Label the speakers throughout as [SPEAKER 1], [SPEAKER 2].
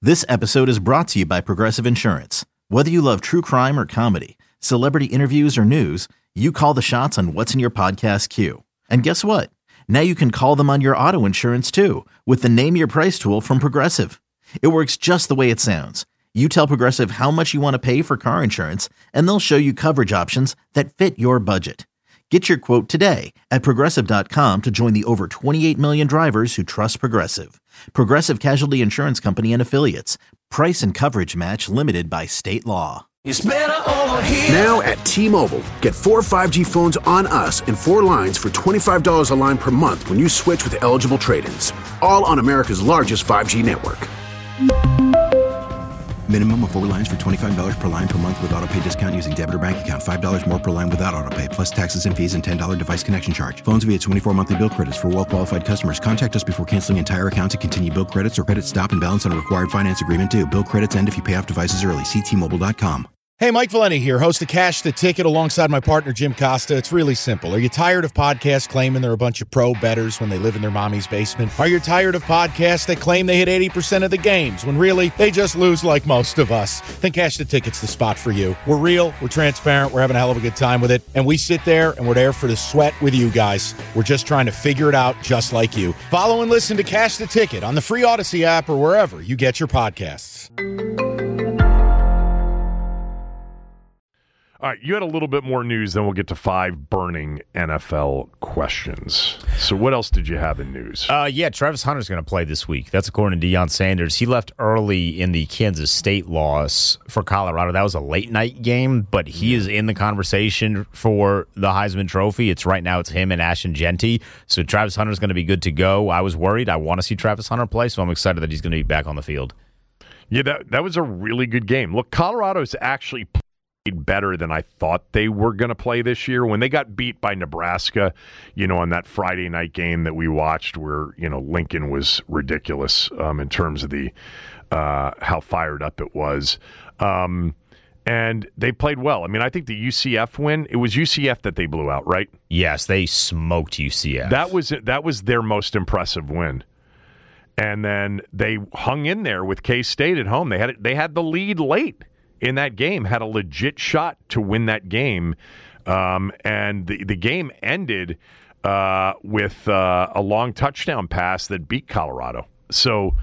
[SPEAKER 1] This episode is brought to you by Progressive Insurance. Whether you love true crime or comedy, celebrity interviews or news, you call the shots on what's in your podcast queue. And guess what? Now you can call them on your auto insurance too with the Name Your Price tool from Progressive. It works just the way it sounds. You tell Progressive how much you want to pay for car insurance, and they'll show you coverage options that fit your budget. Get your quote today at Progressive.com to join the over 28 million drivers who trust Progressive. Progressive Casualty Insurance Company and Affiliates. Price and coverage match limited by state law.
[SPEAKER 2] It's better over here.
[SPEAKER 3] Now at T-Mobile, get 4 5G phones on us and 4 lines for $25 a line per month when you switch with eligible trade-ins. All on America's largest 5G network.
[SPEAKER 4] Minimum of 4 lines for $25 per line per month with autopay discount using debit or bank account. $5 more per line without autopay, plus taxes and fees and $10 device connection charge. Phones via 24 monthly bill credits for well-qualified customers. Contact us before canceling entire account to continue bill credits or credit stop and balance on a required finance agreement due. Bill credits end if you pay off devices early. See T-Mobile.com.
[SPEAKER 5] Hey, Mike Valenti here, host of Cash the Ticket alongside my partner, Jim Costa. It's really simple. Are you tired of podcasts claiming they're a bunch of pro bettors when they live in their mommy's basement? Are you tired of podcasts that claim they hit 80% of the games when really they just lose like most of us? Then Cash the Ticket's the spot for you. We're real, we're transparent, we're having a hell of a good time with it, and we sit there and we're there for the sweat with you guys. We're just trying to figure it out just like you. Follow and listen to Cash the Ticket on the free Odyssey app or wherever you get your podcasts.
[SPEAKER 6] All right, you had a little bit more news, then we'll get to 5 burning NFL questions. So what else did you have in news?
[SPEAKER 7] Yeah, Travis Hunter's going to play this week. That's according to Deion Sanders. He left early in the Kansas State loss for Colorado. That was a late-night game, but he is in the conversation for the Heisman Trophy. Right now it's him and Ashton Genty. So Travis Hunter's going to be good to go. I was worried. I want to see Travis Hunter play, so I'm excited that he's going to be back on the field.
[SPEAKER 6] Yeah, that was a really good game. Look, Colorado's actually better than I thought they were going to play this year. When they got beat by Nebraska, on that Friday night game that we watched where, Lincoln was ridiculous in terms of the how fired up it was. And they played well. I mean, I think the UCF win, it was UCF that they blew out, right?
[SPEAKER 7] Yes, they smoked UCF.
[SPEAKER 6] That was their most impressive win. And then they hung in there with K-State at home. They had the lead late in that game, had a legit shot to win that game. And the game ended with a long touchdown pass that beat Colorado. So,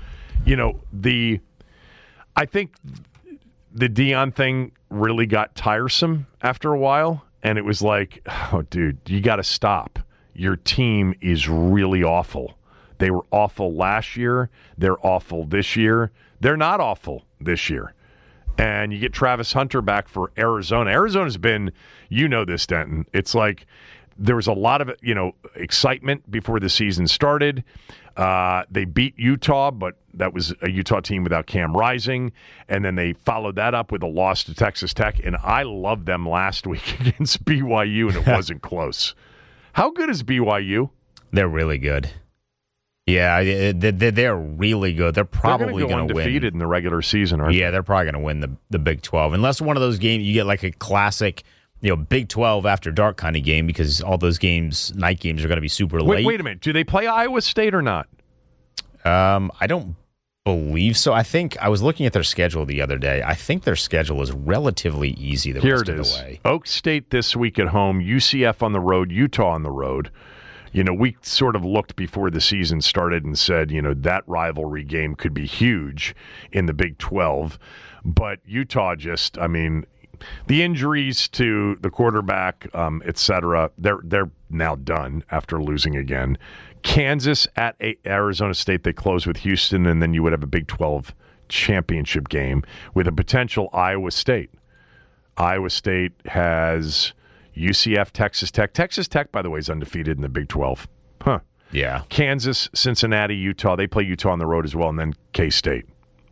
[SPEAKER 6] I think the Deion thing really got tiresome after a while. And it was like, oh, dude, you got to stop. Your team is really awful. They were awful last year. They're awful this year. They're not awful this year. And you get Travis Hunter back for Arizona. Arizona's been, this, Denton. It's like there was a lot of, excitement before the season started. They beat Utah, but that was a Utah team without Cam Rising. And then they followed that up with a loss to Texas Tech. And I loved them last week against BYU, and it wasn't close. How good is BYU?
[SPEAKER 7] They're really good. Yeah, they're really good. They're probably going to win.
[SPEAKER 6] Undefeated in the regular season, aren't they?
[SPEAKER 7] Yeah, they're probably going to win the Big 12. Unless one of those games, you get like a classic, Big 12 after dark kind of game because all those games, night games, are going to be super late.
[SPEAKER 6] Wait a minute. Do they play Iowa State or not?
[SPEAKER 7] I don't believe so. I think I was looking at their schedule the other day. I think their schedule is relatively easy the rest of the way.
[SPEAKER 6] Oak State this week at home, UCF on the road, Utah on the road. We sort of looked before the season started and said, that rivalry game could be huge in the Big 12. But Utah just, the injuries to the quarterback, et cetera, they're now done after losing again. Kansas at Arizona State, they close with Houston, and then you would have a Big 12 championship game with a potential Iowa State. Iowa State has UCF, Texas Tech. Texas Tech, by the way, is undefeated in the Big 12. Huh.
[SPEAKER 7] Yeah.
[SPEAKER 6] Kansas, Cincinnati, Utah. They play Utah on the road as well, and then K-State.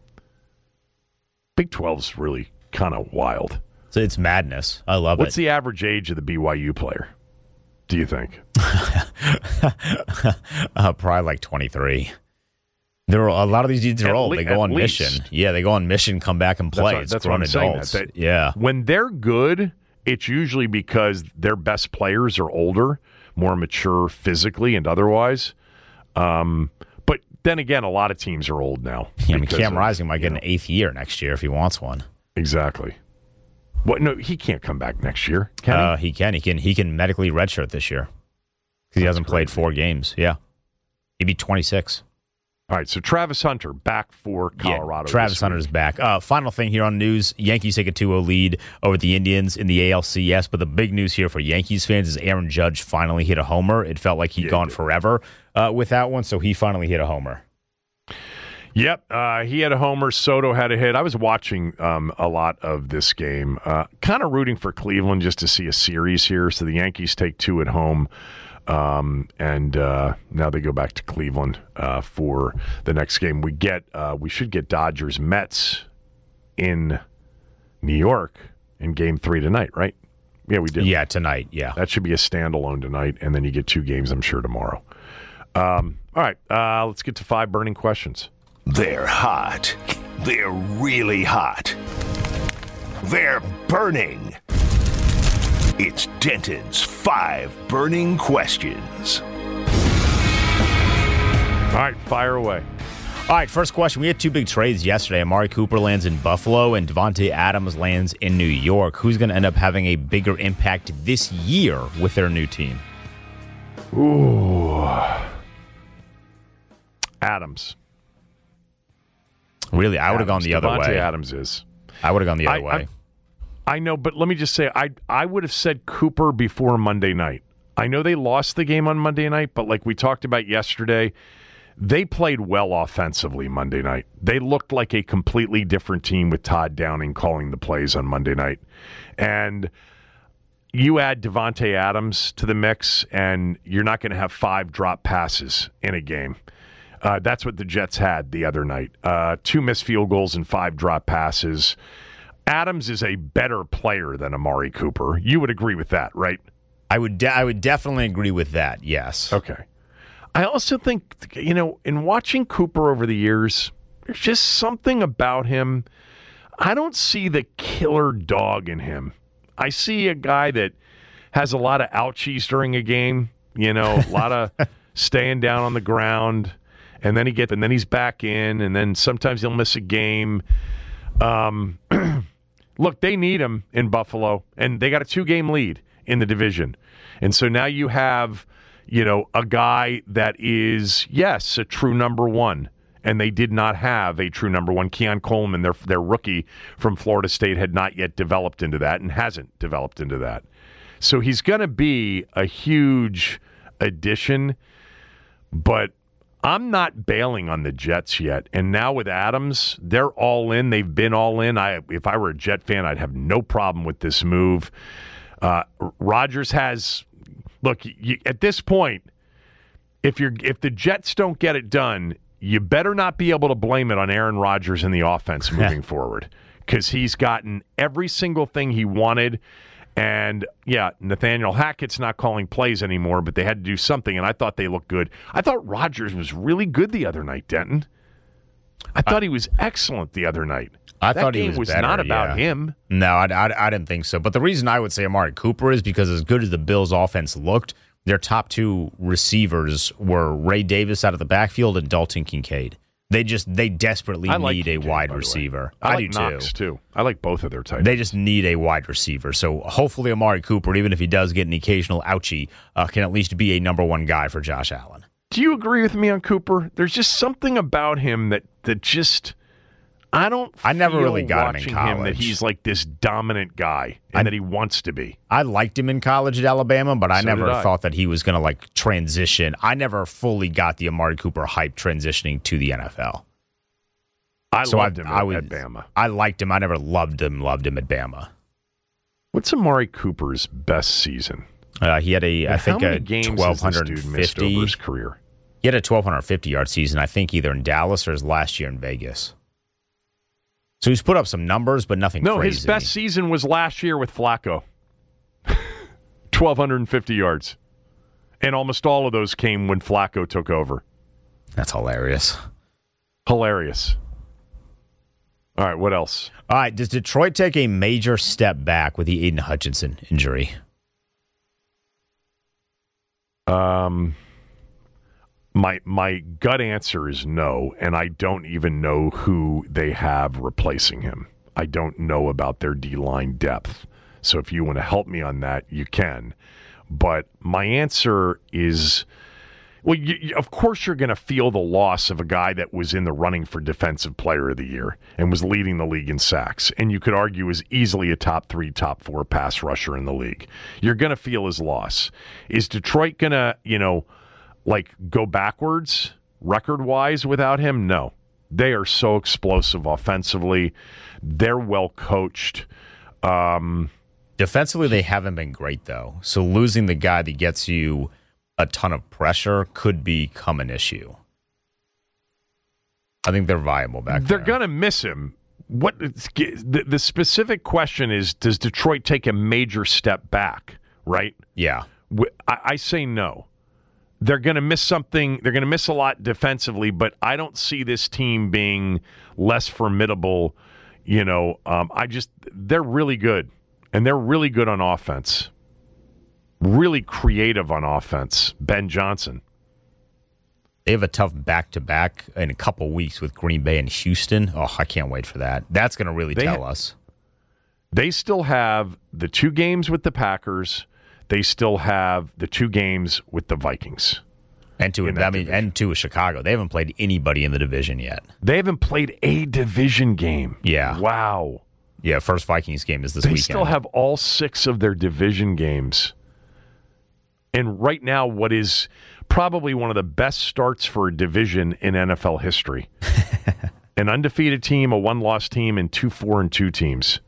[SPEAKER 6] Big 12's really kind of wild.
[SPEAKER 7] So it's madness. I love it.
[SPEAKER 6] What's the average age of the BYU player, do you think?
[SPEAKER 7] Probably like 23. There are a lot of these dudes are old. They go on mission. Yeah, they go on mission, come back and play. It's grown adults. Yeah.
[SPEAKER 6] When they're good, it's usually because their best players are older, more mature physically and otherwise. But then again, a lot of teams are old now.
[SPEAKER 7] Yeah, I mean, Cam Rising might get an 8th year next year if he wants one.
[SPEAKER 6] Exactly. What? No, he can't come back next year. Can he?
[SPEAKER 7] He can medically redshirt this year because he hasn't played 4 games. Yeah, he'd be 26.
[SPEAKER 6] All right, so Travis Hunter back for Colorado.
[SPEAKER 7] Yeah, Travis Hunter's back. Final thing here on news: Yankees take a 2-0 lead over the Indians in the ALCS. But the big news here for Yankees fans is Aaron Judge finally hit a homer. It felt like he'd gone forever with that one, so he finally hit a homer.
[SPEAKER 6] Yep, he had a homer. Soto had a hit. I was watching a lot of this game, kind of rooting for Cleveland just to see a series here. So the Yankees take 2 at home, and now they go back to Cleveland for the next game. We should get Dodgers Mets in New York in Game 3 tonight, right? Yeah, we did.
[SPEAKER 7] Yeah, tonight. Yeah,
[SPEAKER 6] that should be a standalone tonight, and then you get 2 games, I'm sure, tomorrow. All right, let's get to 5 burning questions.
[SPEAKER 2] They're hot. They're really hot. They're burning. It's Denton's 5 burning questions.
[SPEAKER 6] All right, fire away.
[SPEAKER 7] All right, first question. We had 2 big trades yesterday. Amari Cooper lands in Buffalo and Devontae Adams lands in New York. Who's going to end up having a bigger impact this year with their new team?
[SPEAKER 6] Ooh. Adams.
[SPEAKER 7] Really? I would have gone the other way.
[SPEAKER 6] Devontae Adams is.
[SPEAKER 7] I would have gone the other way.
[SPEAKER 6] I know, but let me just say, I would have said Cooper before Monday night. I know they lost the game on Monday night, but like we talked about yesterday, they played well offensively Monday night. They looked like a completely different team with Todd Downing calling the plays on Monday night. And you add Devontae Adams to the mix, and you're not going to have 5 drop passes in a game. That's what the Jets had the other night. 2 missed field goals and 5 drop passes. Adams is a better player than Amari Cooper. You would agree with that, right?
[SPEAKER 7] I would definitely agree with that, yes.
[SPEAKER 6] Okay. I also think, in watching Cooper over the years, there's just something about him. I don't see the killer dog in him. I see a guy that has a lot of ouchies during a game, a lot of staying down on the ground. And then he's back in, and then sometimes he'll miss a game. Look, they need him in Buffalo, and they got a 2-game lead in the division. And so now you have, a guy that is, yes, a true number 1. And they did not have a true number 1. Keon Coleman, their rookie from Florida State, had not yet developed into that and hasn't developed into that. So he's going to be a huge addition, but I'm not bailing on the Jets yet. And now with Adams, they're all in. They've been all in. If I were a Jet fan, I'd have no problem with this move. Rodgers has – look, at this point, if the Jets don't get it done, you better not be able to blame it on Aaron Rodgers and the offense moving forward, because he's gotten every single thing he wanted. And, yeah, Nathaniel Hackett's not calling plays anymore, but they had to do something, and I thought they looked good. I thought Rodgers was really good the other night, Denton. I thought he was excellent the other night.
[SPEAKER 7] I thought he
[SPEAKER 6] was
[SPEAKER 7] better,
[SPEAKER 6] not about him.
[SPEAKER 7] No, I didn't think so. But the reason I would say Amari Cooper is because as good as the Bills' offense looked, their top 2 receivers were Ray Davis out of the backfield and Dalton Kincaid. They desperately need a wide receiver.
[SPEAKER 6] I do Knox, too. I like both of their types.
[SPEAKER 7] They just need a wide receiver. So hopefully Amari Cooper, even if he does get an occasional ouchie, can at least be a number 1 guy for Josh Allen.
[SPEAKER 6] Do you agree with me on Cooper? There's just something about him that just I never really got him in college. Him that he's like this dominant guy and that he wants to be.
[SPEAKER 7] I liked him in college at Alabama, but I never thought that he was going to transition. I never fully got the Amari Cooper hype transitioning to the NFL.
[SPEAKER 6] I loved him at Bama.
[SPEAKER 7] I liked him. I never loved him at Bama.
[SPEAKER 6] What's Amari Cooper's best season?
[SPEAKER 7] He had
[SPEAKER 6] I think a 1,250 over his career.
[SPEAKER 7] He had a 1,250-yard season, I think, either in Dallas or his last year in Vegas. So he's put up some numbers, but nothing crazy.
[SPEAKER 6] No, his best season was last year with Flacco. 1,250 yards. And almost all of those came when Flacco took over.
[SPEAKER 7] That's hilarious.
[SPEAKER 6] Hilarious. All right, what else?
[SPEAKER 7] All right, does Detroit take a major step back with the Aiden Hutchinson injury?
[SPEAKER 6] My gut answer is no, and I don't even know who they have replacing him. I don't know about their D-line depth. So if you want to help me on that, you can. But my answer is, well, of course you're going to feel the loss of a guy that was in the running for Defensive Player of the Year and was leading the league in sacks, and you could argue is easily a top 3, top 4 pass rusher in the league. You're going to feel his loss. Is Detroit going to, go backwards record-wise without him? No. They are so explosive offensively. They're well coached.
[SPEAKER 7] Defensively, they haven't been great, though. So losing the guy that gets you a ton of pressure could become an issue. I think they're viable back there.
[SPEAKER 6] They're going to miss him. The specific question is, does Detroit take a major step back, right?
[SPEAKER 7] Yeah.
[SPEAKER 6] I say no. They're going to miss something. They're going to miss a lot defensively, but I don't see this team being less formidable. They're really good, and they're really good on offense. Really creative on offense. Ben Johnson.
[SPEAKER 7] They have a tough back-to-back in a couple weeks with Green Bay and Houston. Oh, I can't wait for that. That's going to really tell us.
[SPEAKER 6] They still have the 2 games with the Packers. They still have the 2 games with the Vikings.
[SPEAKER 7] And 2 with Chicago. They haven't played anybody in the division yet.
[SPEAKER 6] They haven't played a division game.
[SPEAKER 7] Yeah.
[SPEAKER 6] Wow.
[SPEAKER 7] Yeah, first Vikings game is this weekend.
[SPEAKER 6] They still have all 6 of their division games. And right now, what is probably one of the best starts for a division in NFL history. An undefeated team, a 1-loss team, and 2 4-2 teams.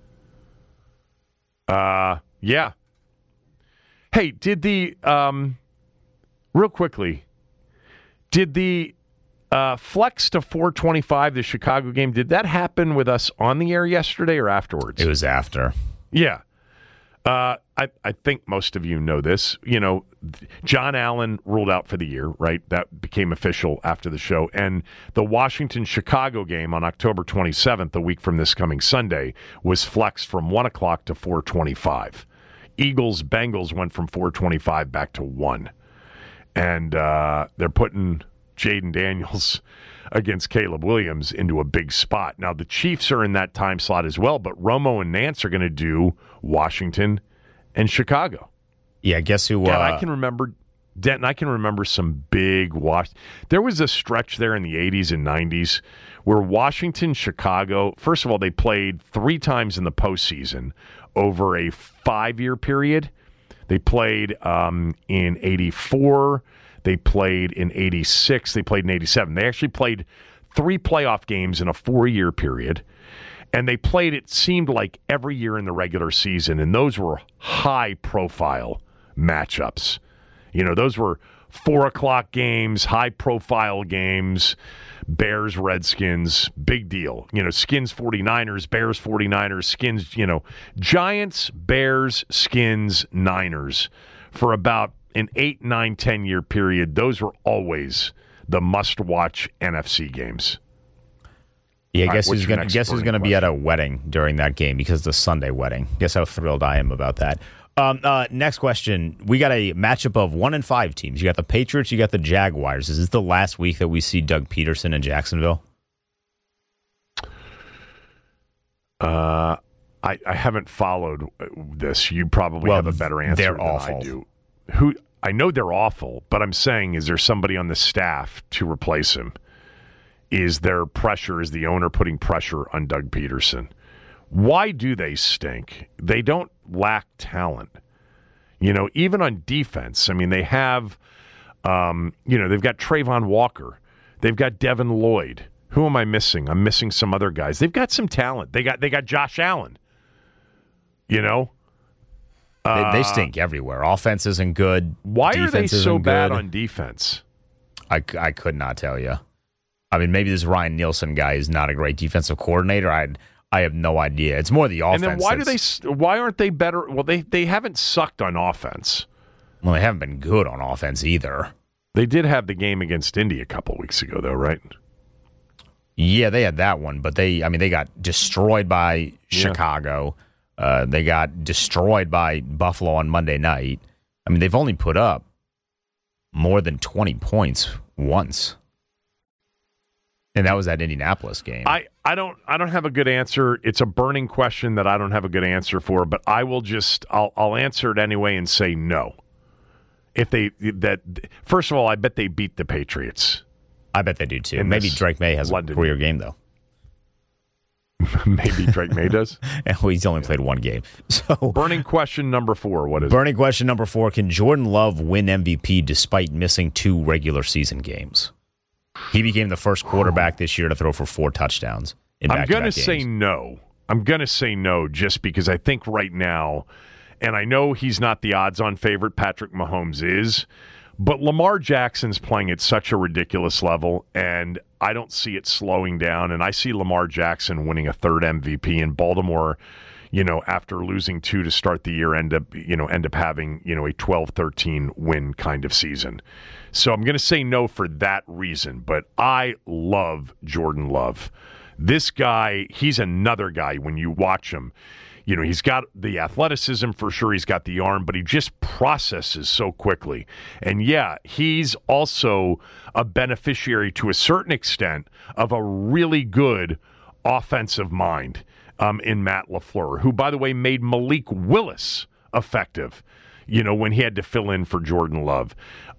[SPEAKER 6] Yeah. Hey, did the real quickly, did the flex to 425, the Chicago game, did that happen with us on the air yesterday or afterwards?
[SPEAKER 7] It was after.
[SPEAKER 6] Yeah. I think most of you know this. John Allen ruled out for the year, right? That became official after the show. And the Washington-Chicago game on October 27th, a week from this coming Sunday, was flexed from 1 o'clock to 4:25. Eagles-Bengals went from 4:25 back to 1. And they're putting Jaden Daniels against Caleb Williams into a big spot. Now, the Chiefs are in that time slot as well, but Romo and Nance are going to do Washington and Chicago.
[SPEAKER 7] Yeah, guess who?
[SPEAKER 6] I can remember, Denton, I can remember some big There was a stretch there in the 80s and 90s where Washington, Chicago, first of all, they played 3 times in the postseason over a 5-year period. They played in 84. They played in 86. They played in 87. They actually played 3 playoff games in a 4-year period. And they played, it seemed like, every year in the regular season. And those were high-profile matchups. Those were 4 o'clock games, high-profile games. Bears, Redskins, big deal. Skins, 49ers, Bears, 49ers, Skins, Giants, Bears, Skins, Niners. For about an 8, 9, 10-year period, those were always the must-watch NFC games.
[SPEAKER 7] Yeah, guess who's going to be at a wedding during that game because the Sunday wedding. Guess how thrilled I am about that. Next question. We got a matchup of 1 and 5 teams. You got the Patriots, you got the Jaguars. Is this the last week that we see Doug Peterson in Jacksonville?
[SPEAKER 6] I haven't followed this. You probably have a better answer
[SPEAKER 7] they're
[SPEAKER 6] than
[SPEAKER 7] awful.
[SPEAKER 6] I do. I know they're awful, but I'm saying, is there somebody on the staff to replace him? Is there pressure? Is the owner putting pressure on Doug Peterson? Why do they stink? They don't lack talent. Even on defense, they have, they've got Trayvon Walker. They've got Devin Lloyd. Who am I missing? I'm missing some other guys. They've got some talent. They got Josh Allen. They
[SPEAKER 7] stink everywhere. Offense isn't good.
[SPEAKER 6] Why are they so bad
[SPEAKER 7] good.
[SPEAKER 6] on defense?
[SPEAKER 7] I could not tell you. Maybe this Ryan Nielsen guy is not a great defensive coordinator. I have no idea. It's more the offense.
[SPEAKER 6] And then why aren't they better? Well, they haven't sucked on offense.
[SPEAKER 7] Well, they haven't been good on offense either.
[SPEAKER 6] They did have the game against Indy a couple weeks ago, though, right?
[SPEAKER 7] Yeah, they had that one, but they got destroyed by Chicago. They got destroyed by Buffalo on Monday night. They've only put up more than 20 points once. And that was that Indianapolis game.
[SPEAKER 6] I don't have a good answer. It's a burning question that I don't have a good answer for, but I'll answer it anyway and say no. First of all, I bet they beat the Patriots.
[SPEAKER 7] I bet they do too. Maybe Drake May has a career game though.
[SPEAKER 6] Maybe Drake May does.
[SPEAKER 7] Well, he's only played one game. So
[SPEAKER 6] burning question number 4. What is
[SPEAKER 7] burning question number 4? Can Jordan Love win MVP despite missing 2 regular season games? He became the first quarterback this year to throw for 4 touchdowns in back-to-back games.
[SPEAKER 6] I'm going to say no. I'm going to say no just because I think right now, and I know he's not the odds-on favorite, Patrick Mahomes is, but Lamar Jackson's playing at such a ridiculous level, and I don't see it slowing down, and I see Lamar Jackson winning a 3rd MVP in Baltimore, after losing 2 to start the year, end up having, a 12-13 win kind of season. So I'm going to say no for that reason, but I love Jordan Love. This guy, he's another guy when you watch him. He's got the athleticism for sure. He's got the arm, but he just processes so quickly. And yeah, he's also a beneficiary to a certain extent of a really good offensive mind in Matt LaFleur, who, by the way, made Malik Willis effective, when he had to fill in for Jordan Love.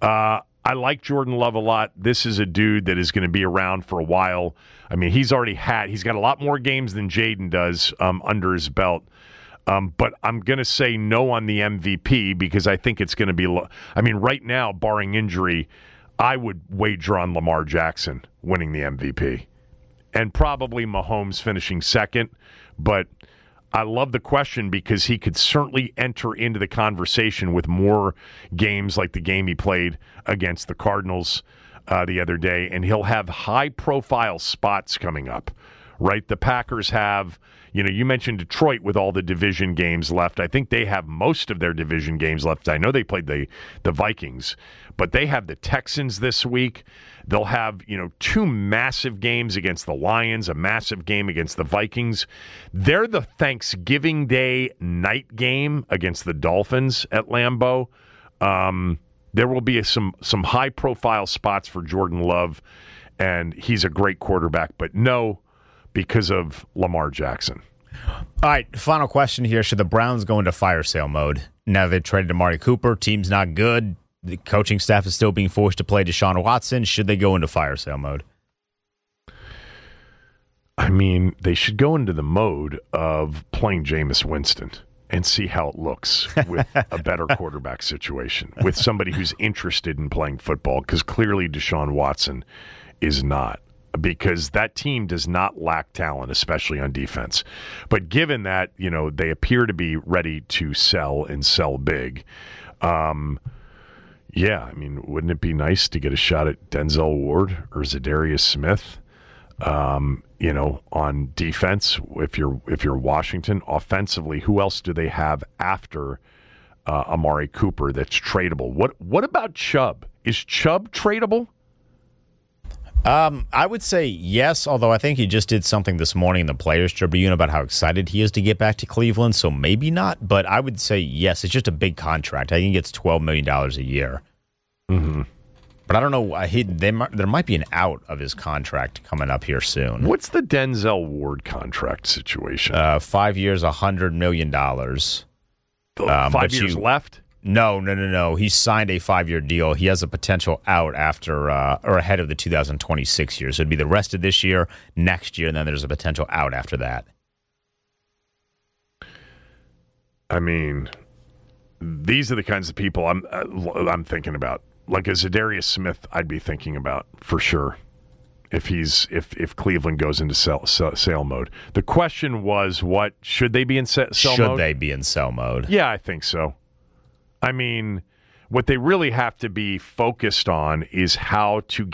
[SPEAKER 6] I like Jordan Love a lot. This is a dude that is going to be around for a while. I mean, he's got a lot more games than Jaden does under his belt. But I'm going to say no on the MVP because I think it's going to be right now, barring injury, I would wager on Lamar Jackson winning the MVP. And probably Mahomes finishing second. But I love the question because he could certainly enter into the conversation with more games like the game he played against the Cardinals the other day, and he'll have high-profile spots coming up, right? The Packers have, you mentioned Detroit with all the division games left. I think they have most of their division games left. I know they played the Vikings, but they have the Texans this week. They'll have, 2 massive games against the Lions, a massive game against the Vikings. They're the Thanksgiving Day night game against the Dolphins at Lambeau. There will be some high-profile spots for Jordan Love, and he's a great quarterback, but no, because of Lamar Jackson.
[SPEAKER 7] All right, final question here. Should the Browns go into fire sale mode? Now they've traded Amari Cooper. Team's not good. The coaching staff is still being forced to play Deshaun Watson. Should they go into fire sale mode?
[SPEAKER 6] I mean, they should go into the mode of playing Jameis Winston and see how it looks with a better quarterback situation, with somebody who's interested in playing football, because clearly Deshaun Watson is not, because that team does not lack talent, especially on defense. But given that, they appear to be ready to sell and sell big, yeah, wouldn't it be nice to get a shot at Denzel Ward or Zadarius Smith, on defense? If you're Washington, offensively, who else do they have after Amari Cooper that's tradable? What about Chubb? Is Chubb tradable?
[SPEAKER 7] I would say yes, although I think he just did something this morning in the Players Tribune about how excited he is to get back to Cleveland, so maybe not, but I would say yes. It's just a big contract. I think he gets $12 million a year.
[SPEAKER 6] Mm-hmm.
[SPEAKER 7] But I don't know. There might be an out of his contract coming up here soon.
[SPEAKER 6] What's the Denzel Ward contract situation?
[SPEAKER 7] 5 years, $100 million.
[SPEAKER 6] 5 years left?
[SPEAKER 7] No. He signed a 5-year deal. He has a potential out after or ahead of the 2026 year. So it'd be the rest of this year, next year, and then there's a potential out after that.
[SPEAKER 6] These are the kinds of people I'm thinking about. Like a Zadarius Smith, I'd be thinking about for sure if Cleveland goes into sale mode. The question was, what should they be in sell mode?
[SPEAKER 7] Should they be in sell mode?
[SPEAKER 6] Yeah, I think so. What they really have to be focused on is how to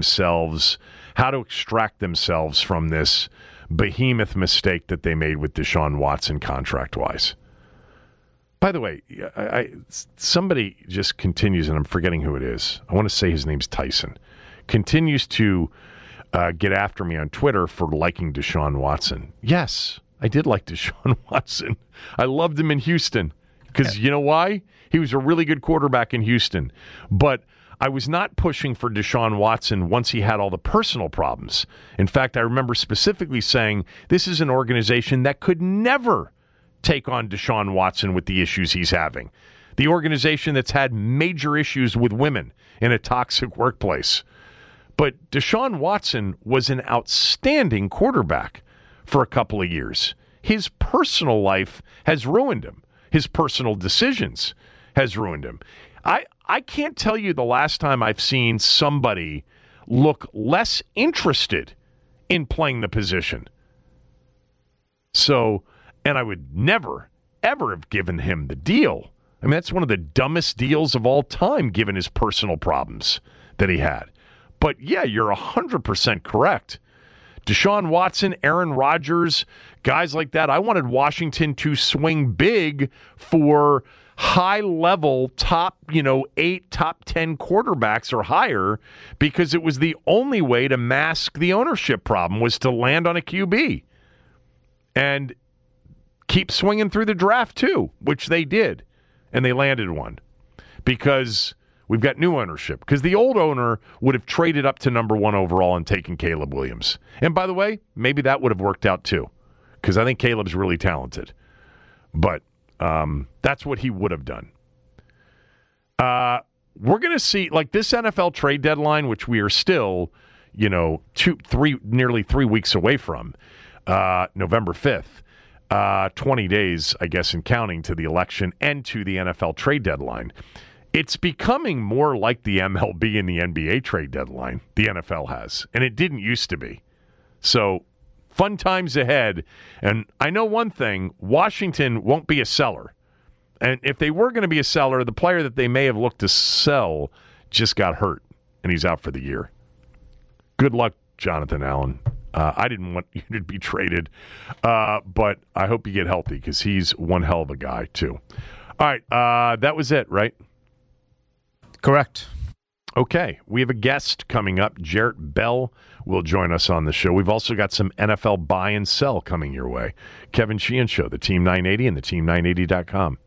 [SPEAKER 6] extract themselves from this behemoth mistake that they made with Deshaun Watson contract-wise. By the way, somebody just continues, and I'm forgetting who it is. I want to say his name's Tyson. Continues to get after me on Twitter for liking Deshaun Watson. Yes, I did like Deshaun Watson. I loved him in Houston because you know why? He was a really good quarterback in Houston. But I was not pushing for Deshaun Watson once he had all the personal problems. In fact, I remember specifically saying this is an organization that could never take on Deshaun Watson with the issues he's having. The organization that's had major issues with women in a toxic workplace. But Deshaun Watson was an outstanding quarterback for a couple of years. His personal life has ruined him. His personal decisions has ruined him. I can't tell you the last time I've seen somebody look less interested in playing the position. So, and I would never, ever have given him the deal. I mean, that's one of the dumbest deals of all time, given his personal problems that he had. But yeah, you're 100% correct. Deshaun Watson, Aaron Rodgers, guys like that. I wanted Washington to swing big for high-level top, 8, top 10 quarterbacks or higher, because it was the only way to mask the ownership problem was to land on a QB and keep swinging through the draft too, which they did, and they landed one because we've got new ownership. Because the old owner would have traded up to number 1 overall and taken Caleb Williams. And by the way, maybe that would have worked out too, because I think Caleb's really talented. But that's what he would have done. We're going to see, like this NFL trade deadline, which we are still, nearly 3 weeks away from, November 5th, 20 days, I guess, in counting to the election and to the NFL trade deadline. It's becoming more like the MLB and the NBA trade deadline, the NFL has, and it didn't used to be. So, fun times ahead, and I know one thing, Washington won't be a seller. And if they were going to be a seller, the player that they may have looked to sell just got hurt, and he's out for the year. Good luck, Jonathan Allen. I didn't want you to be traded, but I hope you get healthy because he's one hell of a guy, too. All right, that was it, right?
[SPEAKER 7] Correct.
[SPEAKER 6] Okay, we have a guest coming up. Jarrett Bell will join us on the show. We've also got some NFL buy and sell coming your way. Kevin Sheehan Show, the Team 980 and the Team980.com.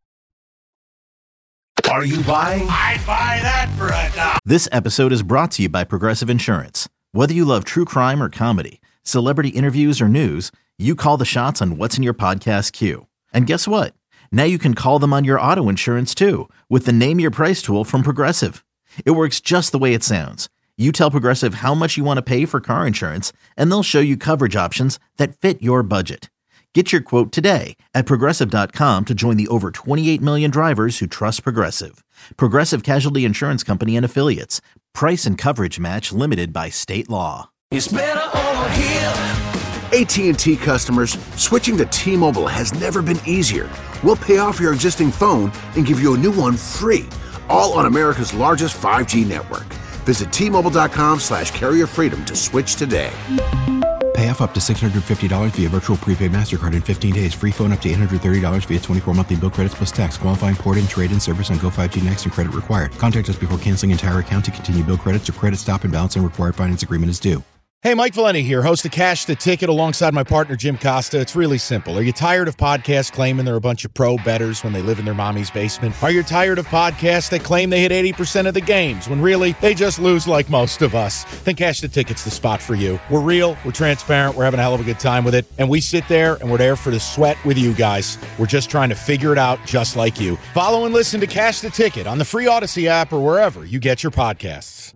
[SPEAKER 2] Are you buying?
[SPEAKER 8] I'd buy that for $1.
[SPEAKER 1] This episode is brought to you by Progressive Insurance. Whether you love true crime or comedy, celebrity interviews or news, you call the shots on what's in your podcast queue. And guess what? Now you can call them on your auto insurance too with the Name Your Price tool from Progressive. It works just the way it sounds. You tell Progressive how much you want to pay for car insurance, and they'll show you coverage options that fit your budget. Get your quote today at Progressive.com to join the over 28 million drivers who trust Progressive. Progressive Casualty Insurance Company and Affiliates. Price and coverage match limited by state law.
[SPEAKER 8] It's better over here.
[SPEAKER 3] AT&T customers, switching to T-Mobile has never been easier. We'll pay off your existing phone and give you a new one free, all on America's largest 5G network. Visit T-Mobile.com/carrier freedom to switch today.
[SPEAKER 4] Pay off up to $650 via virtual prepaid MasterCard in 15 days. Free phone up to $830 via 24 monthly bill credits plus tax. Qualifying port-in, trade-in service on Go5G Next and credit required. Contact us before canceling entire account to continue bill credits or credit stop and balance and required finance agreement is due.
[SPEAKER 5] Hey, Mike Valenti here, host of Cash the Ticket alongside my partner, Jim Costa. It's really simple. Are you tired of podcasts claiming they're a bunch of pro bettors when they live in their mommy's basement? Are you tired of podcasts that claim they hit 80% of the games when really they just lose like most of us? Then Cash the Ticket's the spot for you. We're real, we're transparent, we're having a hell of a good time with it, and we sit there and we're there for the sweat with you guys. We're just trying to figure it out just like you. Follow and listen to Cash the Ticket on the free Odyssey app or wherever you get your podcasts.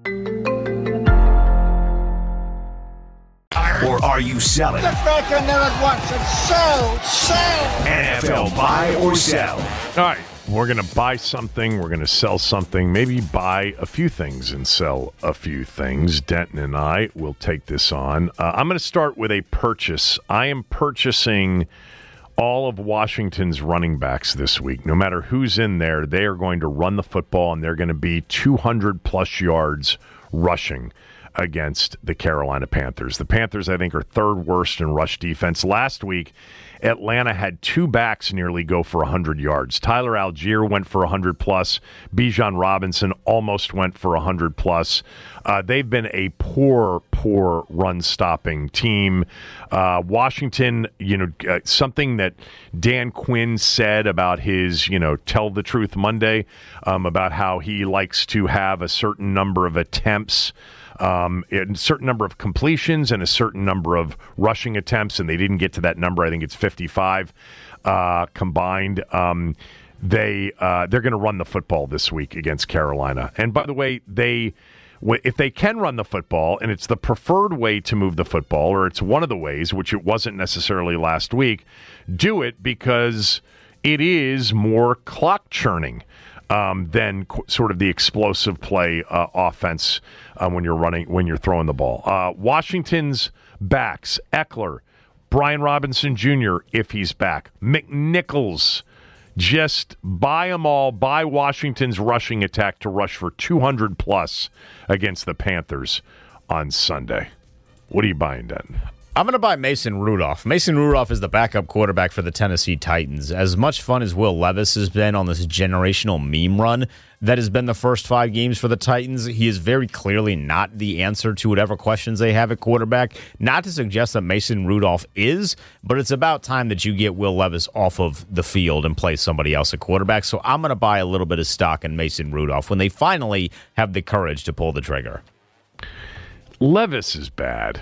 [SPEAKER 2] Or are you selling?
[SPEAKER 8] The Baker never wants it. Sell.
[SPEAKER 2] NFL buy or sell?
[SPEAKER 6] All right, we're going to buy something, we're going to sell something, maybe buy a few things and sell a few things. Denton and I will take this on. I'm going to start with a purchase. I am purchasing all of Washington's running backs this week. No matter who's in there, they are going to run the football, and they're going to be 200-plus yards rushing. against the Carolina Panthers. The Panthers, I think, are third worst in rush defense. Last week, Atlanta had two backs nearly go for 100 yards. Tyler Algier went for 100+. Bijan Robinson almost went for 100+. They've been a poor run-stopping team. Washington, something that Dan Quinn said about his, Tell the Truth Monday, about how he likes to have a certain number of attempts, a certain number of completions and a certain number of rushing attempts, and they didn't get to that number. I think it's 55 combined. They're going to run the football this week against Carolina. And by the way, if they can run the football, and it's the preferred way to move the football, or it's one of the ways, which it wasn't necessarily last week, do it because it is more clock churning than sort of the explosive play offense when you're throwing the ball. Washington's backs, Eckler, Brian Robinson Jr., if he's back, McNichols. Just buy them all. Buy Washington's rushing attack to rush for 200+ against the Panthers on Sunday. What are you buying, Denton?
[SPEAKER 7] I'm going to buy Mason Rudolph. Mason Rudolph is the backup quarterback for the Tennessee Titans. As much fun as Will Levis has been on this generational meme run that has been the first 5 games for the Titans, he is very clearly not the answer to whatever questions they have at quarterback. Not to suggest that Mason Rudolph is, but it's about time that you get Will Levis off of the field and play somebody else at quarterback. So I'm going to buy a little bit of stock in Mason Rudolph when they finally have the courage to pull the trigger.
[SPEAKER 6] Levis is bad.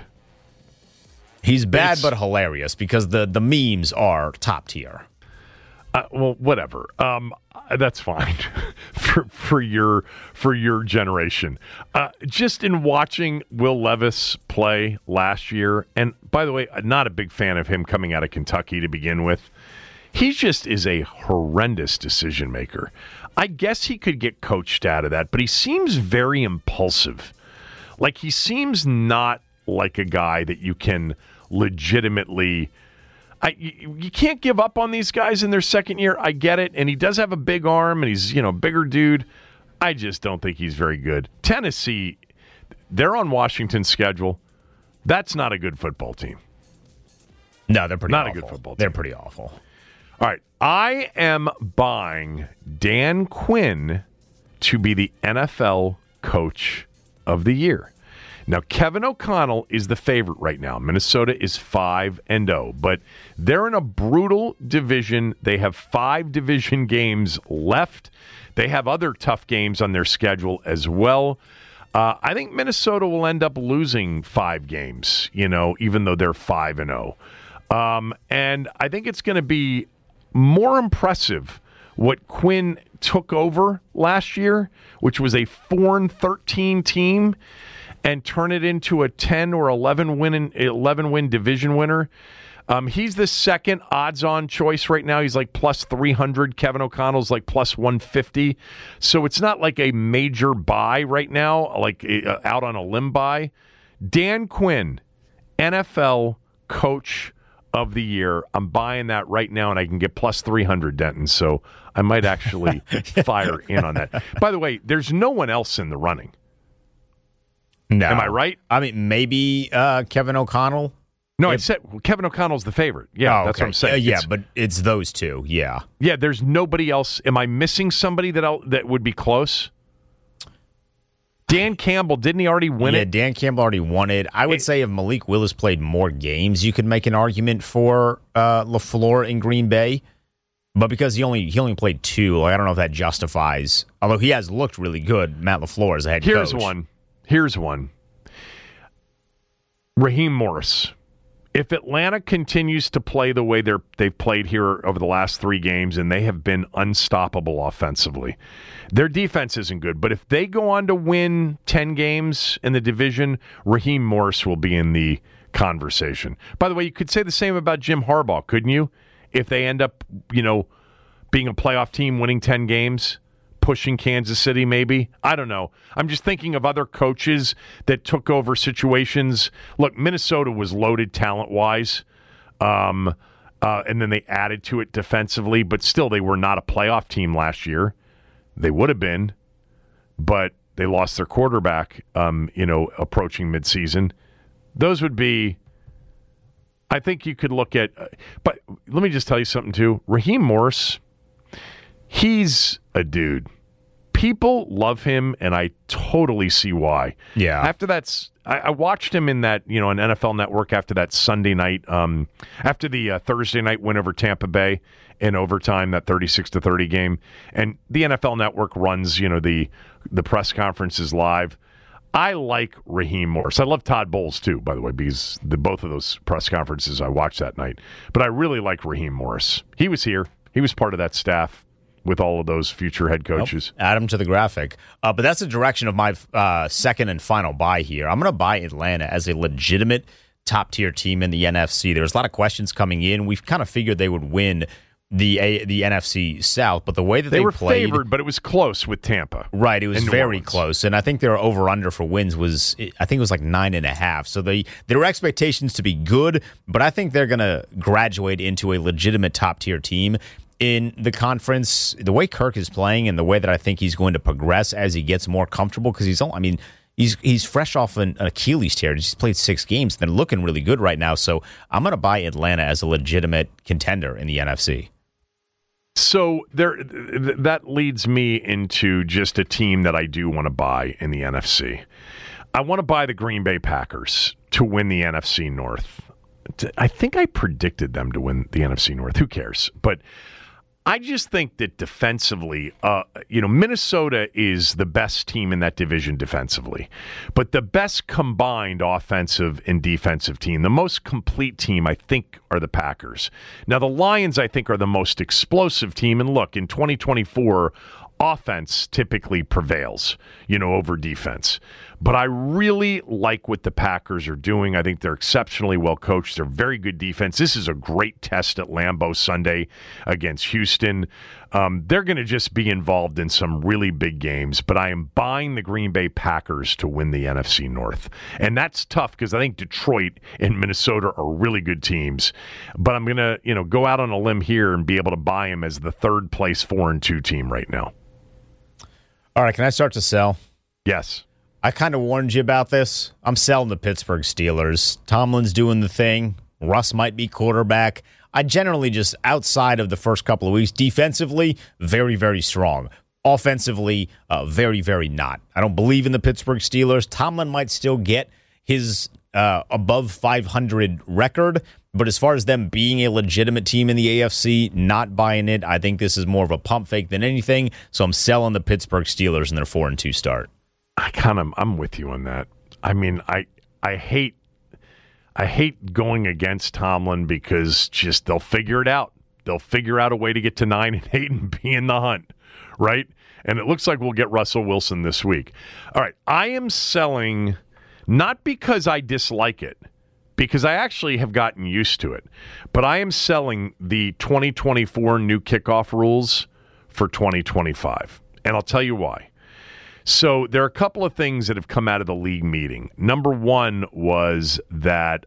[SPEAKER 7] He's bad but hilarious because the memes are top tier.
[SPEAKER 6] Well, whatever. That's fine for your generation. Just in watching Will Levis play last year, and by the way, I'm not a big fan of him coming out of Kentucky to begin with. He just is a horrendous decision maker. I guess he could get coached out of that, but he seems very impulsive. Like he seems not like a guy that you can legitimately you can't give up on these guys in their second year. I get it, and he does have a big arm, and he's a bigger dude. I just don't think he's very good. Tennessee, they're on Washington's schedule. That's not a good football team.
[SPEAKER 7] No, they're pretty
[SPEAKER 6] not
[SPEAKER 7] awful.
[SPEAKER 6] A good football team.
[SPEAKER 7] They're pretty awful.
[SPEAKER 6] All right, I am buying Dan Quinn to be the NFL Coach of the Year. Now, Kevin O'Connell is the favorite right now. Minnesota is 5-0, but they're in a brutal division. They have 5 division games left. They have other tough games on their schedule as well. I think Minnesota will end up losing 5 games, even though they're 5-0. And I think it's going to be more impressive what Quinn took over last year, which was a 4-13 team, and turn it into a 10 or 11 win division winner. He's the second odds-on choice right now. He's like plus 300. Kevin O'Connell's like plus 150. So it's not like a major buy right now, like out on a limb buy. Dan Quinn, NFL Coach of the Year. I'm buying that right now, and I can get plus 300, Denton. So I might actually fire in on that. By the way, there's no one else in the running.
[SPEAKER 7] No.
[SPEAKER 6] Am I right?
[SPEAKER 7] I mean, maybe Kevin O'Connell.
[SPEAKER 6] No, I said Kevin O'Connell's the favorite. Yeah, that's what I'm saying.
[SPEAKER 7] Yeah, but it's those two. Yeah.
[SPEAKER 6] Yeah, there's nobody else. Am I missing somebody that would be close? Dan Campbell, didn't he already win it?
[SPEAKER 7] Yeah, Dan Campbell already won it. I would say if Malik Willis played more games, you could make an argument for LaFleur in Green Bay. But because he only played 2, I don't know if that justifies. Although he has looked really good, Matt LaFleur as a head coach.
[SPEAKER 6] Here's one. Raheem Morris. If Atlanta continues to play the way they've played here over the last 3 games, and they have been unstoppable offensively, their defense isn't good. But if they go on to win 10 games in the division, Raheem Morris will be in the conversation. By the way, you could say the same about Jim Harbaugh, couldn't you? If they end up, being a playoff team, winning 10 games, pushing Kansas City maybe. I don't know. I'm just thinking of other coaches that took over situations. Look, Minnesota was loaded talent-wise, and then they added to it defensively, but still they were not a playoff team last year. They would have been, but They lost their quarterback, approaching midseason. Those would be, I think you could look at, but let me just tell you something too. Raheem Morris, he's a dude. People love him, and I totally see why.
[SPEAKER 7] Yeah.
[SPEAKER 6] After that, I watched him in that, on NFL Network after that Sunday night, after the Thursday night win over Tampa Bay in overtime, that 36-30 game. And the NFL Network runs, the press conferences live. I like Raheem Morris. I love Todd Bowles, too, by the way, because both of those press conferences I watched that night. But I really like Raheem Morris. He was here. He was part of that staff with all of those future head coaches.
[SPEAKER 7] Add him to the graphic. But that's the direction of my second and final buy here. I'm going to buy Atlanta as a legitimate top-tier team in the NFC. There's a lot of questions coming in. We've kind of figured they would win the NFC South, but the way that they
[SPEAKER 6] were
[SPEAKER 7] played,
[SPEAKER 6] favored, but it was close with Tampa.
[SPEAKER 7] Right, it was very close, and I think their over/under for wins was, I think it was like 9.5. So there were expectations to be good, but I think they're going to graduate into a legitimate top-tier team in the conference. The way Kirk is playing and the way that I think he's going to progress as he gets more comfortable, because he's fresh off an Achilles tear. He's played 6 games. They're looking really good right now, so I'm going to buy Atlanta as a legitimate contender in the NFC.
[SPEAKER 6] So that leads me into just a team that I do want to buy in the NFC. I want to buy the Green Bay Packers to win the NFC North. I think I predicted them to win the NFC North. Who cares? But I just think that defensively, Minnesota is the best team in that division defensively, but the best combined offensive and defensive team, the most complete team, I think, are the Packers. Now, the Lions, I think, are the most explosive team. And look, in 2024, offense typically prevails, over defense. But I really like what the Packers are doing. I think they're exceptionally well coached. They're very good defense. This is a great test at Lambeau Sunday against Houston. They're going to just be involved in some really big games, but I am buying the Green Bay Packers to win the NFC North. And that's tough because I think Detroit and Minnesota are really good teams. But I'm going to, go out on a limb here and be able to buy them as the third place 4-2 team right now.
[SPEAKER 7] All right, can I start to sell?
[SPEAKER 6] Yes.
[SPEAKER 7] I kind of warned you about this. I'm selling the Pittsburgh Steelers. Tomlin's doing the thing. Russ might be quarterback. I generally just, outside of the first couple of weeks, defensively, very, very strong. Offensively, very, very not. I don't believe in the Pittsburgh Steelers. Tomlin might still get his above 500 record, but as far as them being a legitimate team in the AFC, not buying it. I think this is more of a pump fake than anything, so I'm selling the Pittsburgh Steelers in their 4-2 start.
[SPEAKER 6] I'm with you on that. I mean, I hate going against Tomlin because just they'll figure it out. They'll figure out a way to get to 9-8 and be in the hunt, right? And it looks like we'll get Russell Wilson this week. All right, I am selling not because I dislike it, because I actually have gotten used to it, but I am selling the 2024 new kickoff rules for 2025, and I'll tell you why. So there are a couple of things that have come out of the league meeting. Number one was that,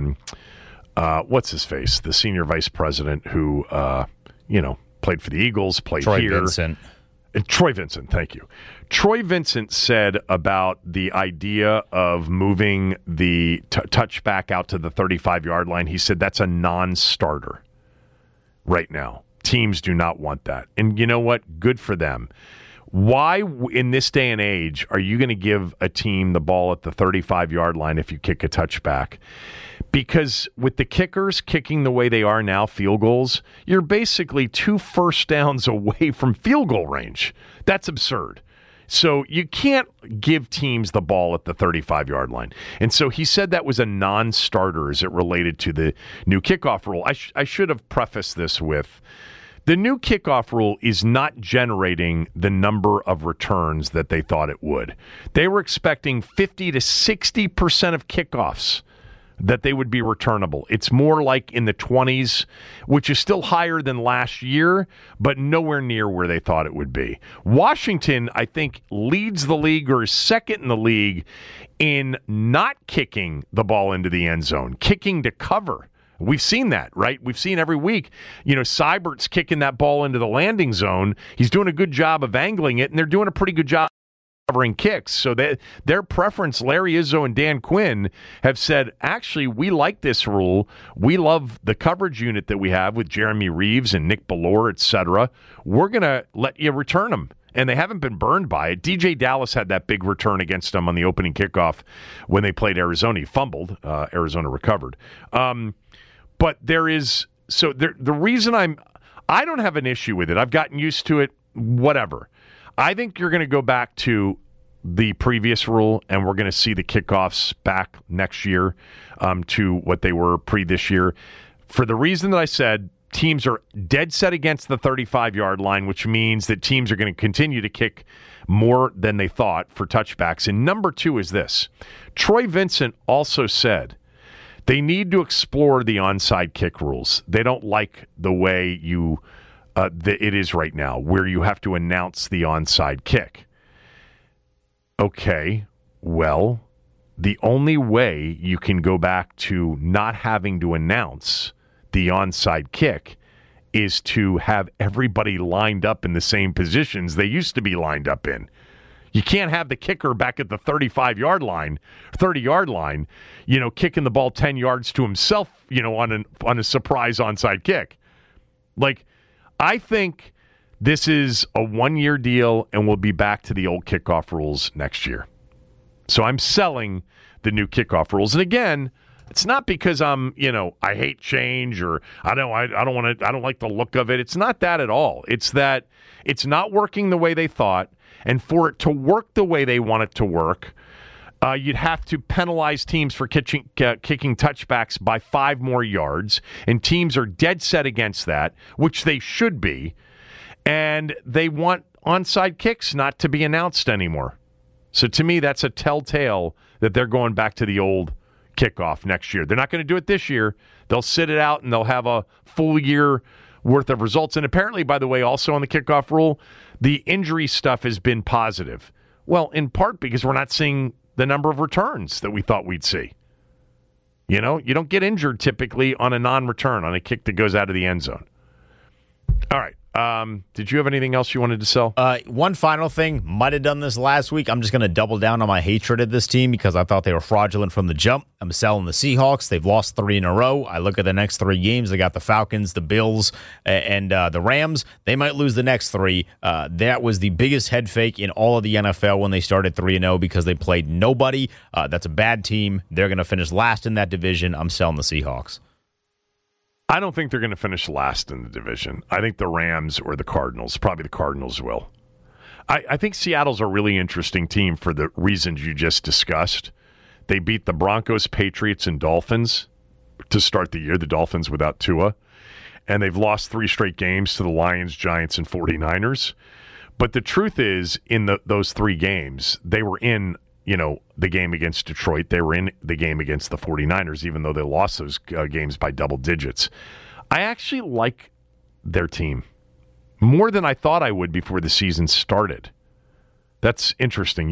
[SPEAKER 6] what's his face? The senior vice president who, played for the Eagles, played
[SPEAKER 7] Troy
[SPEAKER 6] here.
[SPEAKER 7] Vincent.
[SPEAKER 6] Troy Vincent, thank you. Troy Vincent said about the idea of moving the touchback out to the 35-yard line, he said that's a non-starter right now. Teams do not want that. And you know what? Good for them. Why, in this day and age, are you going to give a team the ball at the 35-yard line if you kick a touchback? Because with the kickers kicking the way they are now, field goals, you're basically 2 first downs away from field goal range. That's absurd. So you can't give teams the ball at the 35-yard line. And so he said that was a non-starter as it related to the new kickoff rule. I should have prefaced this with, the new kickoff rule is not generating the number of returns that they thought it would. They were expecting 50 to 60% of kickoffs that they would be returnable. It's more like in the 20s, which is still higher than last year, but nowhere near where they thought it would be. Washington, I think, leads the league or is second in the league in not kicking the ball into the end zone, kicking to cover. We've seen that, right? We've seen every week, Seibert's kicking that ball into the landing zone. He's doing a good job of angling it, and they're doing a pretty good job covering kicks. So their preference, Larry Izzo and Dan Quinn, have said, actually, we like this rule. We love the coverage unit that we have with Jeremy Reeves and Nick Bellore, et cetera. We're going to let you return them. And they haven't been burned by it. DJ Dallas had that big return against them on the opening kickoff when they played Arizona. He fumbled. Arizona recovered. But there is... So the reason I don't have an issue with it. I've gotten used to it, whatever. I think you're going to go back to the previous rule, and we're going to see the kickoffs back next year to what they were this year. For the reason that I said, teams are dead set against the 35-yard line, which means that teams are going to continue to kick more than they thought for touchbacks. And number two is this. Troy Vincent also said they need to explore the onside kick rules. They don't like the way it is right now, where you have to announce the onside kick. Okay, well, the only way you can go back to not having to announce the onside kick is to have everybody lined up in the same positions they used to be lined up in. You can't have the kicker back at the 30-yard line, kicking the ball 10 yards to himself, on a surprise onside kick. Like, I think this is a one-year deal, and we'll be back to the old kickoff rules next year. So I'm selling the new kickoff rules. And again, it's not because I hate change or I don't like the look of it. It's not that at all. It's that it's not working the way they thought, and for it to work the way they want it to work, you'd have to penalize teams for kicking touchbacks by 5 more yards, and teams are dead set against that, which they should be, and they want onside kicks not to be announced anymore. So to me, that's a telltale that they're going back to the old kickoff next year. They're not going to do it this year. They'll sit it out, and they'll have a full year worth of results. And apparently, by the way, also on the kickoff rule, the injury stuff has been positive. Well, in part because we're not seeing the number of returns that we thought we'd see. You don't get injured typically on a non-return, on a kick that goes out of the end zone. All right. Did you have anything else you wanted to sell?
[SPEAKER 7] One final thing. Might have done this last week. I'm just going to double down on my hatred of this team because I thought they were fraudulent from the jump. I'm selling the Seahawks. They've lost 3 in a row. I look at the next 3 games. They got the Falcons, the Bills, and the Rams. They might lose the next 3. That was the biggest head fake in all of the NFL when they started 3-0 because they played nobody. That's a bad team. They're going to finish last in that division. I'm selling the Seahawks.
[SPEAKER 6] I don't think they're going to finish last in the division. I think the Rams or the Cardinals, probably the Cardinals will. I think Seattle's a really interesting team for the reasons you just discussed. They beat the Broncos, Patriots, and Dolphins to start the year, the Dolphins without Tua. And they've lost 3 straight games to the Lions, Giants, and 49ers. But the truth is, in those 3 games, they were in the game against Detroit. They were in the game against the 49ers, even though they lost those games by double digits. I actually like their team more than I thought I would before the season started. That's interesting.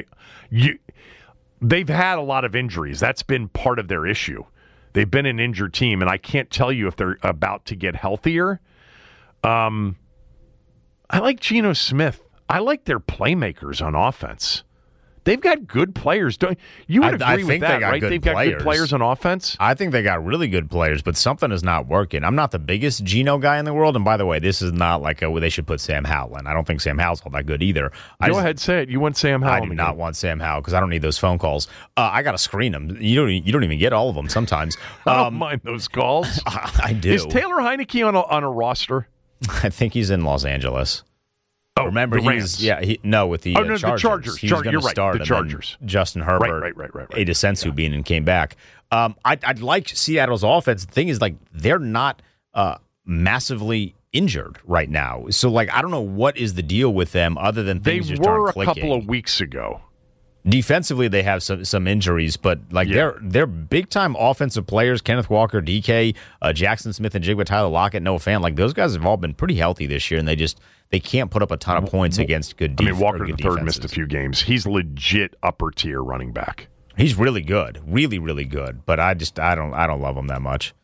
[SPEAKER 6] They've had a lot of injuries. That's been part of their issue. They've been an injured team, and I can't tell you if they're about to get healthier. I like Geno Smith. I like their playmakers on offense. They've got good players. You would agree with that, right? They've got good players on offense.
[SPEAKER 7] I think they got really good players, but something is not working. I'm not the biggest Geno guy in the world, and by the way, this is not like they should put Sam Howell in. I don't think Sam Howell's all that good either.
[SPEAKER 6] Go ahead, say it. You want Sam Howell?
[SPEAKER 7] I do not want Sam Howell because I don't need those phone calls. I got to screen them. You don't even get all of them sometimes.
[SPEAKER 6] I don't mind those calls.
[SPEAKER 7] I do.
[SPEAKER 6] Is Taylor Heineke on a roster?
[SPEAKER 7] I think he's in Los Angeles.
[SPEAKER 6] Oh,
[SPEAKER 7] remember,
[SPEAKER 6] with the
[SPEAKER 7] Chargers.
[SPEAKER 6] The Chargers.
[SPEAKER 7] He was going to start.
[SPEAKER 6] The Chargers.
[SPEAKER 7] Justin Herbert,
[SPEAKER 6] right.
[SPEAKER 7] Adesensu being and came back. I'd like Seattle's offense. The thing is, they're not massively injured right now. So, I don't know what is the deal with them other than things just aren't clicking.
[SPEAKER 6] They were a couple of weeks ago.
[SPEAKER 7] Defensively, they have some injuries, but they're big time offensive players. Kenneth Walker, DK, Jackson Smith, and Jigba, Tyler Lockett, Noah Fant. Those guys have all been pretty healthy this year, and they can't put up a ton of points against good defenses.
[SPEAKER 6] Walker the third missed a few games. He's legit upper tier running back.
[SPEAKER 7] He's really good, really, really good. But I don't love him that much.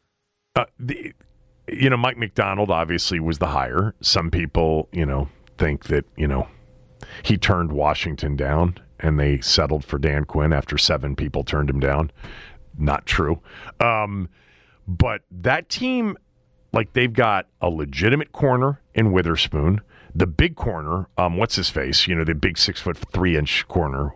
[SPEAKER 6] Mike McDonald obviously was the hire. Some people think that He turned Washington down, and they settled for Dan Quinn after 7 people turned him down. Not true. But that team, like, they've got a legitimate corner in Witherspoon. The big corner, what's his face? You know, the big 6'3" corner.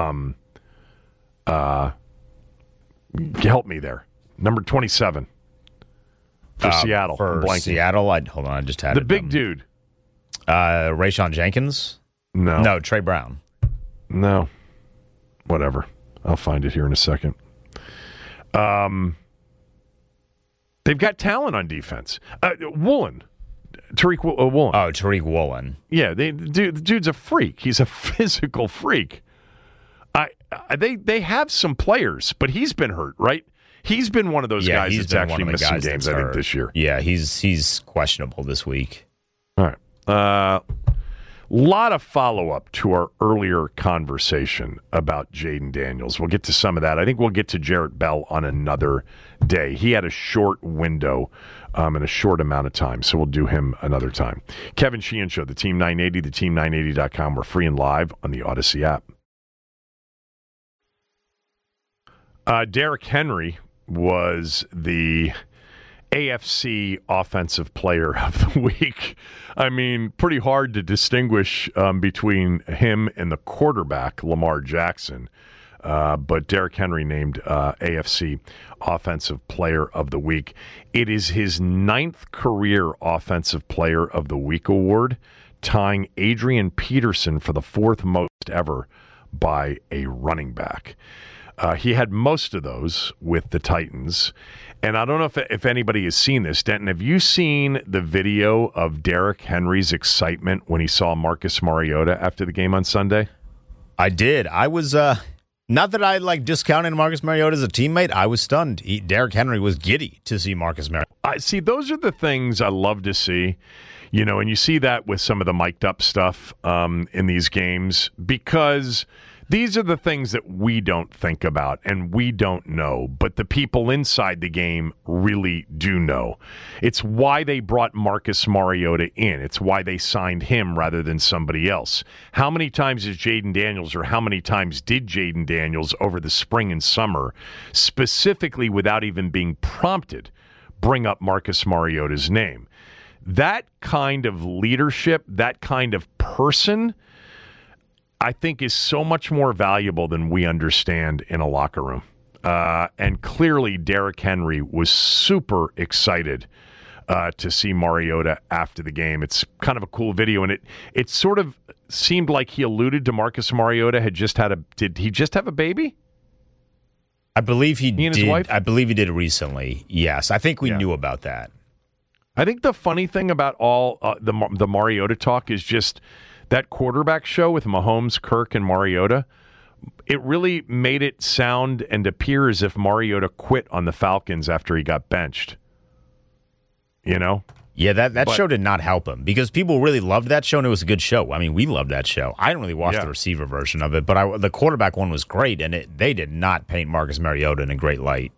[SPEAKER 6] Help me there. Number 27 for Seattle.
[SPEAKER 7] For Seattle, hold on, I just had
[SPEAKER 6] the
[SPEAKER 7] it.
[SPEAKER 6] big dude.
[SPEAKER 7] Rayshon Jenkins? No, Trey Brown.
[SPEAKER 6] No. Whatever. I'll find it here in a second. They've got talent on defense. Woolen. Tariq Woolen.
[SPEAKER 7] Oh, Tariq Woolen.
[SPEAKER 6] Yeah, the dude's a freak. He's a physical freak. They have some players, but he's been hurt, right? He's been one of those guys that's actually missed some games, I think, this year.
[SPEAKER 7] Yeah, he's questionable this week.
[SPEAKER 6] All right. Lot of follow-up to our earlier conversation about Jayden Daniels. We'll get to some of that. I think we'll get to Jarrett Bell on another day. He had a short window in a short amount of time, so we'll do him another time. Kevin Sheehan Show, the Team 980, theteam980.com. We're free and live on the Odyssey app. Derrick Henry was the AFC Offensive Player of the Week. I mean, pretty hard to distinguish between him and the quarterback, Lamar Jackson. But Derrick Henry named AFC Offensive Player of the Week. It is his 9th career Offensive Player of the Week award, tying Adrian Peterson for the 4th most ever by a running back. He had most of those with the Titans. And I don't know if anybody has seen this. Denton, have you seen the video of Derrick Henry's excitement when he saw Marcus Mariota after the game on Sunday?
[SPEAKER 7] I did. I was, not that I discounted Marcus Mariota as a teammate. I was stunned. Derrick Henry was giddy to see Marcus Mariota.
[SPEAKER 6] See, those are the things I love to see. You know, and you see that with some of the mic'd up stuff in these games, because these are the things that we don't think about and we don't know, but the people inside the game really do know. It's why they brought Marcus Mariota in. It's why they signed him rather than somebody else. How many times is Jayden Daniels, or how many times did Jayden Daniels over the spring and summer, specifically without even being prompted, bring up Marcus Mariota's name? That kind of leadership, that kind of person, I think is so much more valuable than we understand in a locker room. And clearly, Derrick Henry was super excited to see Mariota after the game. It's kind of a cool video, and it sort of seemed like he alluded to Marcus Mariota did he just have a baby?
[SPEAKER 7] I believe he did.
[SPEAKER 6] His wife?
[SPEAKER 7] I believe he did recently. Yes, I think we knew about that.
[SPEAKER 6] I think the funny thing about all the Mariota talk is just that quarterback show with Mahomes, Kirk, and Mariota. It really made it sound and appear as if Mariota quit on the Falcons after he got benched. You know?
[SPEAKER 7] Yeah, that show did not help him, because people really loved that show, and it was a good show. I mean, we loved that show. I didn't really watch the receiver version of it, but the quarterback one was great, and they did not paint Marcus Mariota in a great light.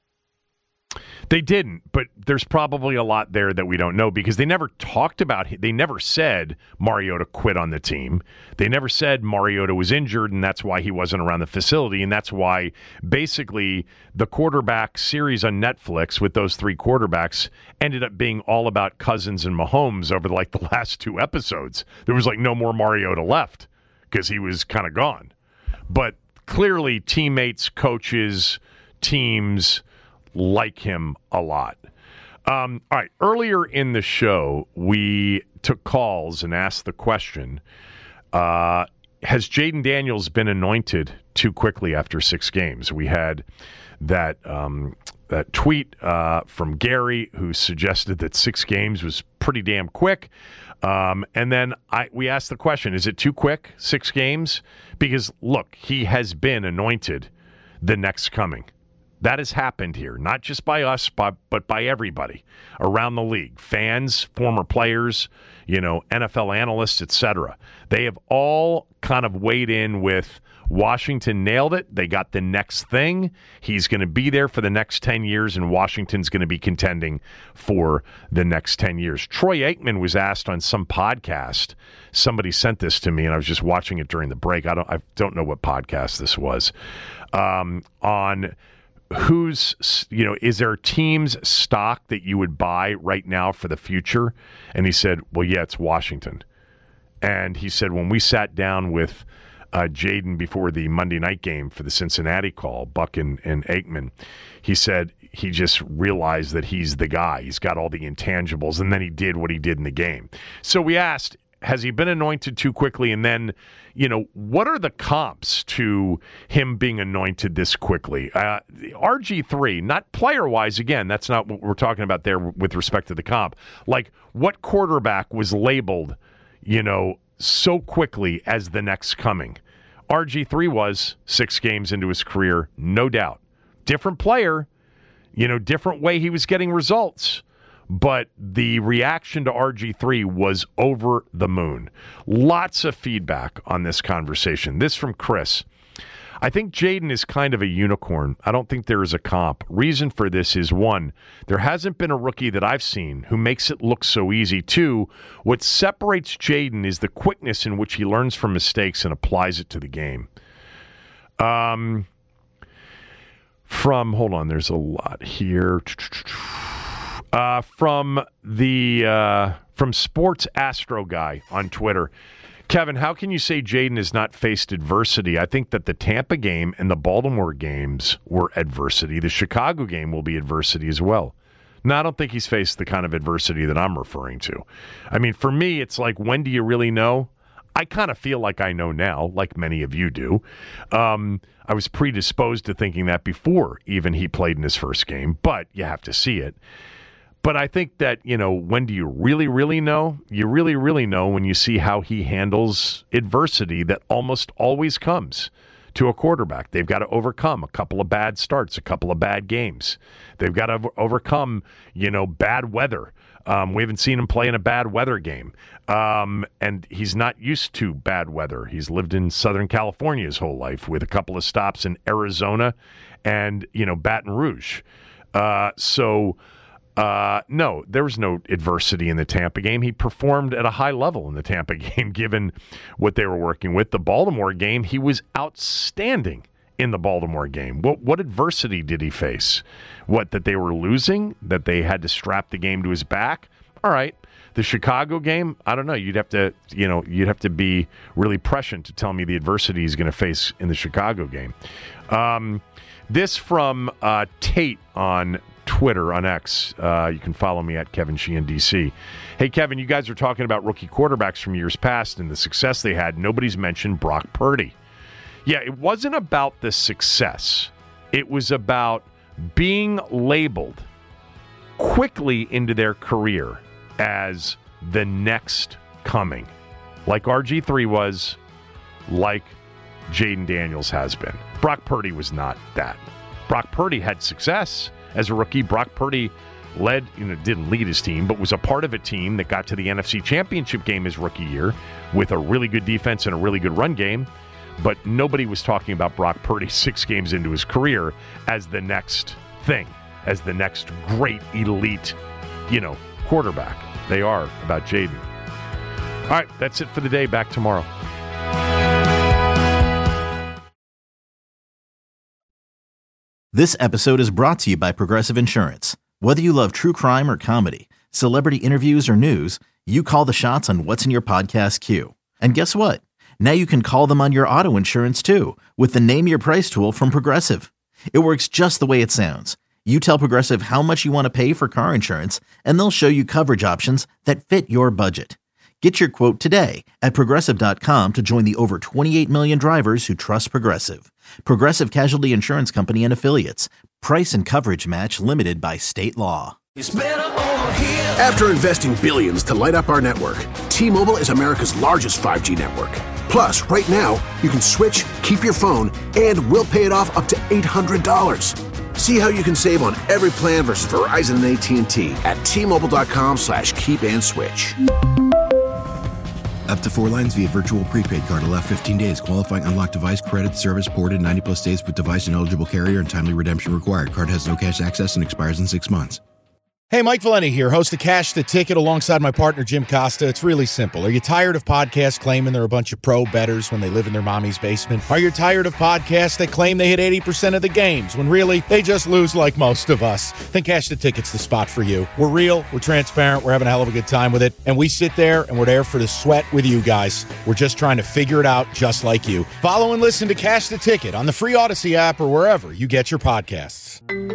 [SPEAKER 6] They didn't, but there's probably a lot there that we don't know, because they never talked about it. They never said Mariota quit on the team. They never said Mariota was injured, and that's why he wasn't around the facility, and that's why basically the quarterback series on Netflix with those 3 quarterbacks ended up being all about Cousins and Mahomes over the last 2 episodes. There was no more Mariota left because he was kind of gone. But clearly teammates, coaches, teams like him a lot. All right. Earlier in the show, we took calls and asked the question, has Jayden Daniels been anointed too quickly after 6 games? We had that tweet from Gary, who suggested that 6 games was pretty damn quick. And then we asked the question, is it too quick, 6 games? Because, look, he has been anointed the next coming. That has happened here, not just by us, but by everybody around the league. Fans, former players, NFL analysts, etc. They have all kind of weighed in with Washington nailed it. They got the next thing. He's going to be there for the next 10 years, and Washington's going to be contending for the next 10 years. Troy Aikman was asked on some podcast. Somebody sent this to me, and I was just watching it during the break. I don't know what podcast this was. On who's, is there a team's stock that you would buy right now for the future? And he said, well, yeah, it's Washington. And he said, when we sat down with Jaden before the Monday night game for the Cincinnati call, Buck and Aikman, he said he just realized that he's the guy. He's got all the intangibles, and then he did what he did in the game. So we asked, has he been anointed too quickly? And then, what are the comps to him being anointed this quickly? RG3, not player-wise, again, that's not what we're talking about there with respect to the comp. Like, what quarterback was labeled, so quickly as the next coming? RG3 was 6 games into his career, no doubt. Different player, different way he was getting results. But the reaction to RG3 was over the moon. Lots of feedback on this conversation. This from Chris. I think Jaden is kind of a unicorn. I don't think there is a comp. Reason for this is, 1, there hasn't been a rookie that I've seen who makes it look so easy. 2, what separates Jaden is the quickness in which he learns from mistakes and applies it to the game. Hold on, there's a lot here. From Sports Astro Guy on Twitter. Kevin, how can you say Jaden has not faced adversity? I think that the Tampa game and the Baltimore games were adversity. The Chicago game will be adversity as well. No, I don't think he's faced the kind of adversity that I'm referring to. I mean, for me, it's like, when do you really know? I kind of feel like I know now, like many of you do. I was predisposed to thinking that before even he played in his first game, but you have to see it. But I think that, when do you really, really know? You really, really know when you see how he handles adversity that almost always comes to a quarterback. They've got to overcome a couple of bad starts, a couple of bad games. They've got to overcome, bad weather. We haven't seen him play in a bad weather game. And he's not used to bad weather. He's lived in Southern California his whole life with a couple of stops in Arizona and, Baton Rouge. No, there was no adversity in the Tampa game. He performed at a high level in the Tampa game, given what they were working with. The Baltimore game, he was outstanding in the Baltimore game. What adversity did he face? What, that they were losing? That they had to strap the game to his back? All right. The Chicago game, I don't know. You'd have to be really prescient to tell me the adversity he's going to face in the Chicago game. This from Tate on Twitter, on X. You can follow me at Kevin Sheehan DC. Hey, Kevin, you guys are talking about rookie quarterbacks from years past and the success they had. Nobody's mentioned Brock Purdy. Yeah, it wasn't about the success. It was about being labeled quickly into their career as the next coming. Like RG3 was, like Jaden Daniels has been. Brock Purdy was not that. Brock Purdy had success as a rookie. Brock Purdy didn't lead his team, but was a part of a team that got to the NFC Championship game his rookie year with a really good defense and a really good run game. But nobody was talking about Brock Purdy 6 games into his career as the next thing, as the next great elite, quarterback. They are about Jaden. All right, that's it for the day. Back tomorrow.
[SPEAKER 1] This episode is brought to you by Progressive Insurance. Whether you love true crime or comedy, celebrity interviews or news, you call the shots on what's in your podcast queue. And guess what? Now you can call them on your auto insurance too with the Name Your Price tool from Progressive. It works just the way it sounds. You tell Progressive how much you want to pay for car insurance, and they'll show you coverage options that fit your budget. Get your quote today at Progressive.com to join the over 28 million drivers who trust Progressive. Progressive Casualty Insurance Company and Affiliates. Price and coverage match limited by state law.
[SPEAKER 8] It's better over here.
[SPEAKER 3] After investing billions to light up our network, T-Mobile is America's largest 5G network. Plus, right now, you can switch, keep your phone, and we'll pay it off up to $800. See how you can save on every plan versus Verizon and AT&T at T-Mobile.com/keep-and-switch.
[SPEAKER 4] Up to 4 lines via virtual prepaid card. Allow 15 days. Qualifying unlocked device credit service ported 90-plus days with device and eligible carrier and timely redemption required. Card has no cash access and expires in 6 months.
[SPEAKER 5] Hey, Mike Valeni here, host of Cash the Ticket alongside my partner, Jim Costa. It's really simple. Are you tired of podcasts claiming they're a bunch of pro bettors when they live in their mommy's basement? Are you tired of podcasts that claim they hit 80% of the games when really they just lose like most of us? Then Cash the Ticket's the spot for you. We're real, we're transparent, we're having a hell of a good time with it, and we sit there and we're there for the sweat with you guys. We're just trying to figure it out just like you. Follow and listen to Cash the Ticket on the free Odyssey app or wherever you get your podcasts.